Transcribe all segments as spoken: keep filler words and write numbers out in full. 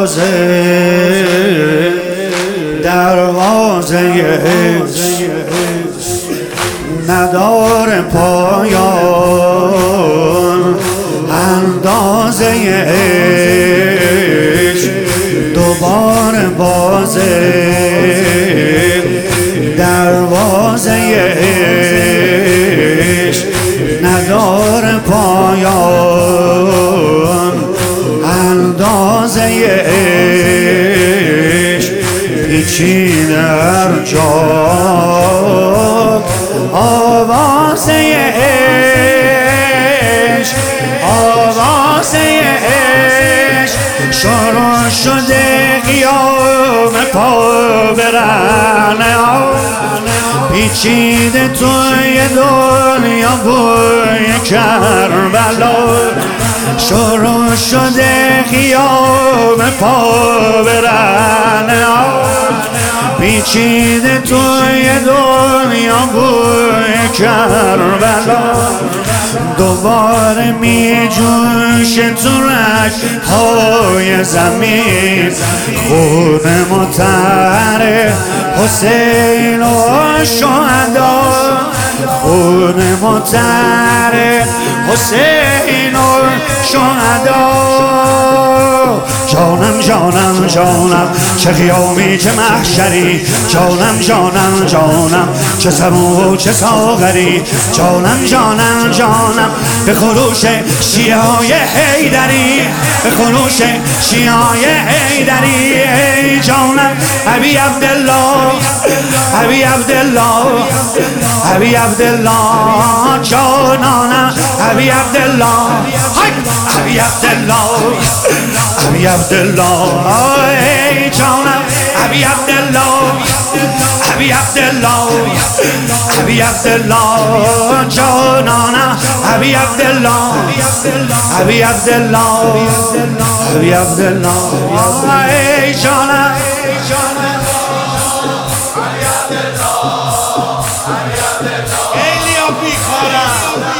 دروازه دروازه نداره پایان اندازه عشق دوباره بازه دروازه عشق نداره پایان اندازه عشق پیچیده هر جا آوازه عشق آوازه عشق شروع شده قیام پا برنه پیچیده توی دنیا بوی کربلا شروع شده قیام پا برنه پیچیده توی دنیا بوی کربلا دوباره می جوشه تو رگ‌های زمین خون مطهر حسین و شهدا خون مطهر حسین و شهدا جانم جانم جانم چه قیامی چه محشری جانم جانم جانم چه سمو و چه ساغری جانم جانم جانم به خروش شیعای حیدری به خروش شیعای حیدری ای جانم ابی عبدالله ابی عبدالله ابی عبدالله جانانم ابی عبدالله ابی عبدالله ابی عبدالله ای جانم ابی عبدالله ابی عبدالله ابی عبدالله جانانم ابی عبدالله ابی عبدالله ابی عبدالله ای جانم خیلی ها بیکارم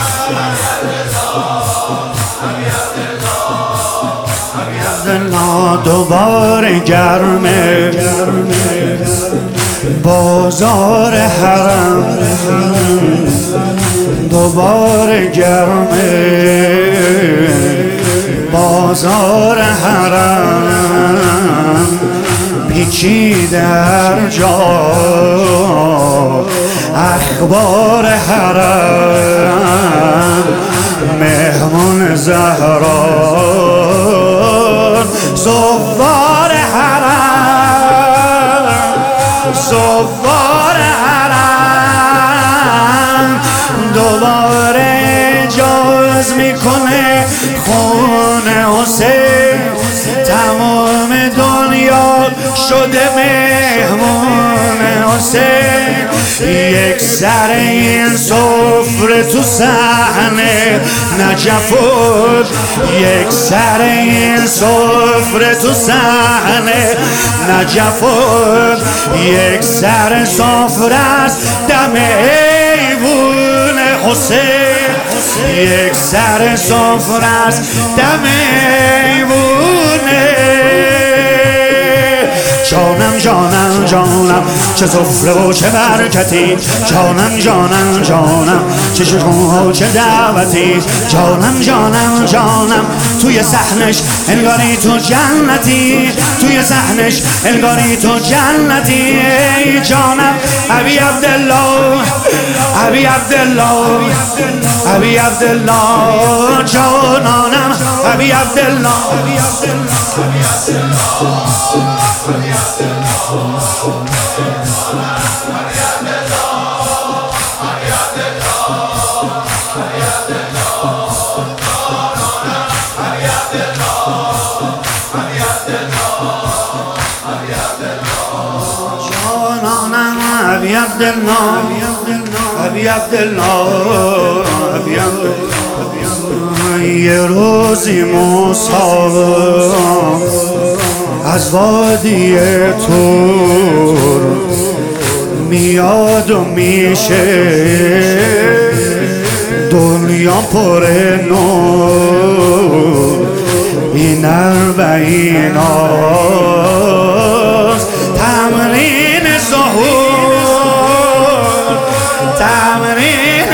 دوباره گرمه بازار حرم دوباره گرمه بازار حرم پیچیده هر جا اخبار حرم مهمون زهرا زوار حرم زوار حرم دوباره جاز میکنه خون حسین تمام دنیا شده مهمون حسین یک سر این سفره تو صحنه نجف یک سر این سفره تو صحنه نجف یک سر سفره است دم ایوون حسین یک سر سفره است دم ایوونه جانم جانم جانم چه سفره و چه برکتی جانم جانم جانم چه شکوه و چه دعوتی جانم جانم جانم توی صحنش انگاری تو جنتی توی صحنش انگاری تو جنتی ای جانم ابی عبدالله ابی عبدالله ابی عبدالله جانانم ابی عبدالله ابی عبدالله ابی عبدالله ابی عبدالله یه روزی موسی از وادی طور میاد و میشه دنیا پر نور این اربعین است تمرین ظهور، تمرین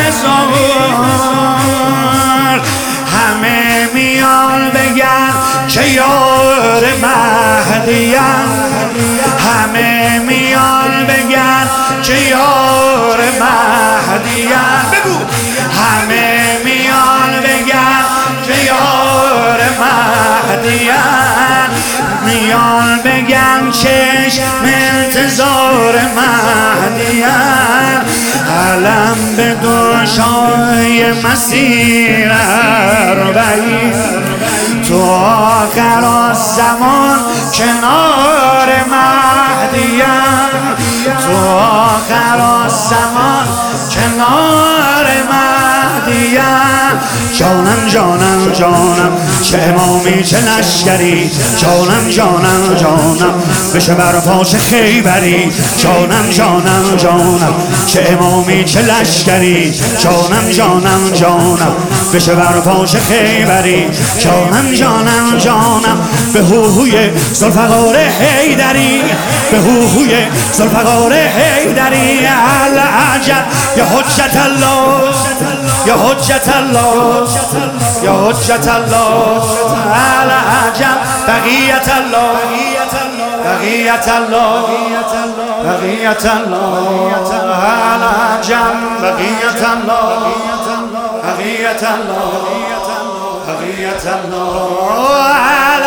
ظهور. همه میان بگن که یار مهدیم، همه میان بگن که یار مهدیم. بگو همه میان بگن که یار مهدیم، میان بگن چشم انتظار مهدیم. علم به دوشای مسیر اربعین، تو آخر الزمان کنار مهدیم، تو آخر الزمان کنار مهدیم. جانم جانم جانم چه امامی چه لشکری، جانم جانم جانم بشه بر پاش خیبری. جانم جانم جانم چه امامی چه لشکری، جانم جانم جانم بشه بر پاش خیبری. جانم جانم جانم به هوهوی ذوالفقار حیدری، به هوهوی ذوالفقار حیدری. العجب یا حجت الله، یا حجت الله، یا حجت الله. العجب بقیت الله، بقیت الله، بقیت الله. العجب بقیت الله، بقیت الله، بقیت الله.